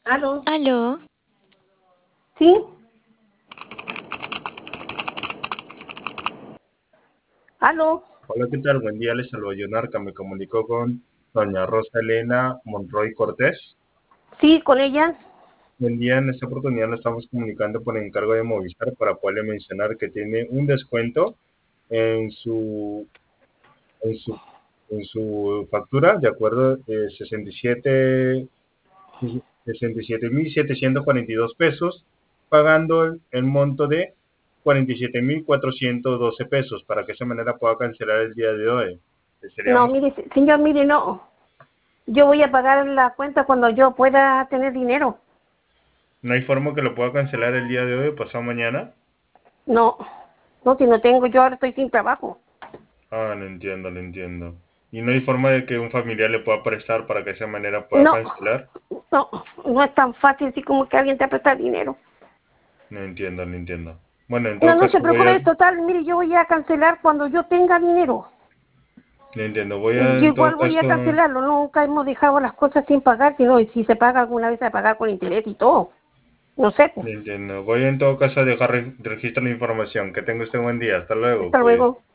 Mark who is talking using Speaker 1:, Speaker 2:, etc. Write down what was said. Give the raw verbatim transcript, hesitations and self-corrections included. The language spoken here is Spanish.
Speaker 1: ¿Aló?
Speaker 2: ¿Aló?
Speaker 1: ¿Sí? ¿Aló?
Speaker 3: Hola, ¿qué tal? Buen día, les saludo Yonarca. Me comunico con doña Rosa Elena Monroy Cortés.
Speaker 1: ¿Sí, con ella?
Speaker 3: Buen día, en esta oportunidad nos estamos comunicando por encargo de Movistar para poderle mencionar que tiene un descuento en su, en su, en su factura, de acuerdo, eh, sesenta y siete sesenta y siete mil setecientos cuarenta y dos pesos, pagando el, el monto de cuarenta y siete mil cuatrocientos doce pesos, para que de esa manera pueda cancelar el día de hoy.
Speaker 1: No,
Speaker 3: Seríamos
Speaker 1: mire, se- señor, mire, no. Yo voy a pagar la cuenta cuando yo pueda tener dinero.
Speaker 3: ¿No hay forma que lo pueda cancelar el día de hoy o pasado mañana?
Speaker 1: No, no, si no tengo, yo ahora estoy sin trabajo.
Speaker 3: Ah, no entiendo, no entiendo. ¿Y no hay forma de que un familiar le pueda prestar para que de esa manera pueda
Speaker 1: No,
Speaker 3: cancelar?
Speaker 1: no, no es tan fácil así como que alguien te presta dinero.
Speaker 3: No entiendo, no entiendo. Bueno, en
Speaker 1: No,
Speaker 3: todo
Speaker 1: no
Speaker 3: caso
Speaker 1: se
Speaker 3: voy a...
Speaker 1: preocupe, total, mire, yo voy a cancelar cuando yo tenga dinero.
Speaker 3: No entiendo, voy a
Speaker 1: Yo
Speaker 3: en todo
Speaker 1: igual voy a
Speaker 3: caso...
Speaker 1: cancelarlo, nunca hemos dejado las cosas sin pagar, sino si se paga alguna vez a pagar con interés y todo. No sé, pues.
Speaker 3: No entiendo. Voy en todo caso a dejar re- registro la información. Que tenga usted buen día. Hasta luego,
Speaker 1: Hasta
Speaker 3: pues.
Speaker 1: luego.